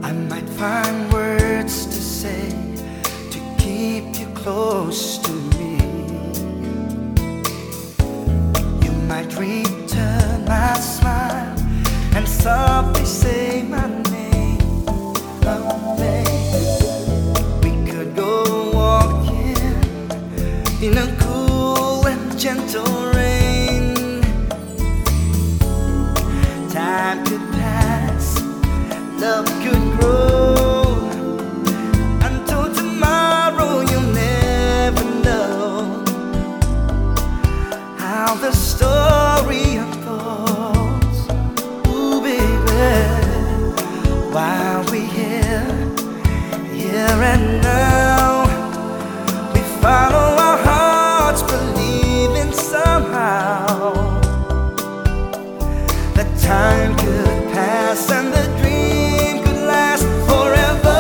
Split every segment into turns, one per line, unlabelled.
I might find words to say to keep you close to me. You might return my smile and softly say my name. Oh, baby, we could go walking in a cool and gentle rain. Time could pass, love could grow, until tomorrow. You'll never know how the story unfolds. Ooh, baby, while we're here and now, we follow our hearts, believing somehow that time could pass and the dream could last forever.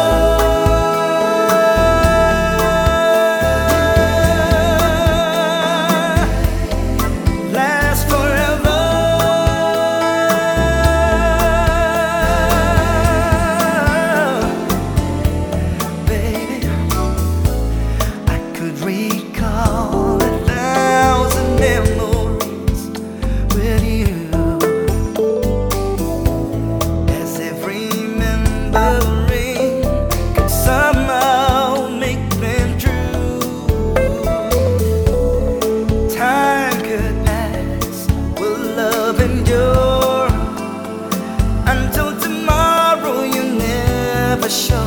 Last forever. Baby, I could recall 1,000 memories with you, as every memory could somehow make them true. Time could pass, will love endure, until tomorrow. You're never sure